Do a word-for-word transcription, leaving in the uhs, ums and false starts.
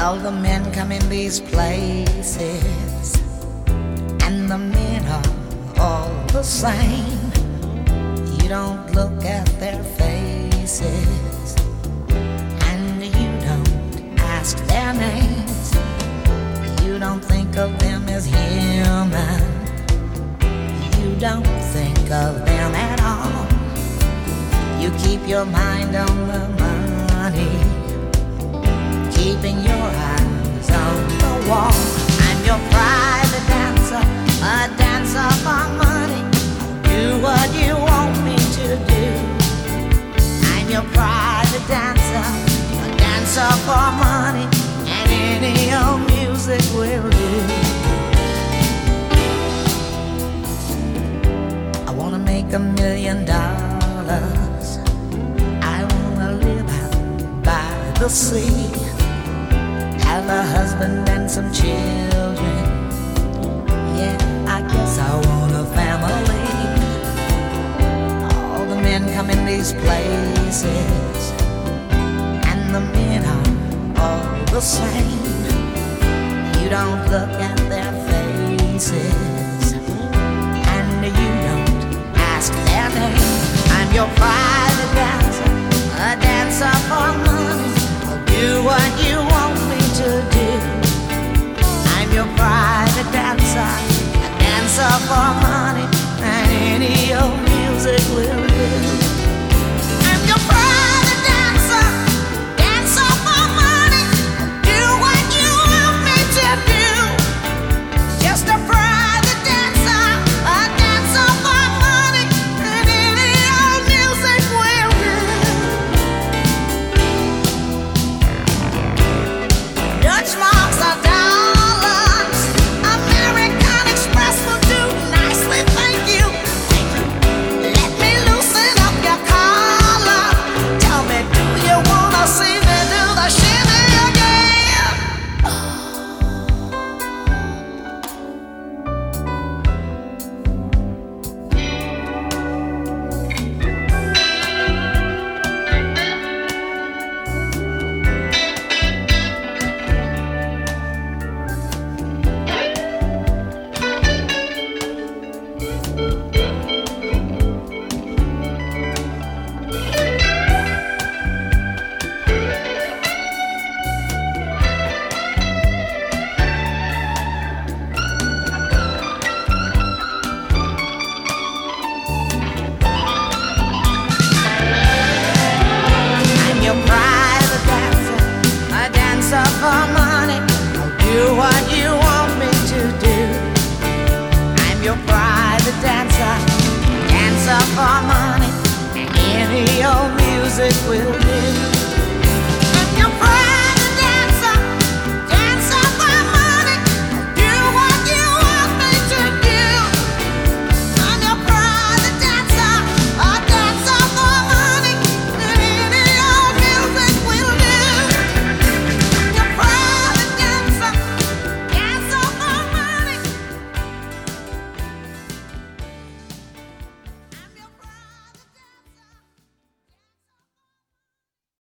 All the men come in these places, and the men are all the same. You don't look at their faces, and you don't ask their names. You don't think of them as human. You don't think of them at all. You keep your mind on the money, keeping your eyes on the wall. I'm your private dancer, a dancer for money. Do what you want me to do. I'm your private dancer, a dancer for money, and any old music will do. I wanna make a million dollars. I wanna live out by the sea, have a husband and some children. Yeah, I guess I want a family. All the men come in these places, and the men are all the same. You don't look at their faces, and you don't ask their name. I'm your private dancer, a dancer for money. I'll do what you want me to do. I'm your private dancer, a dancer for money, and any old music will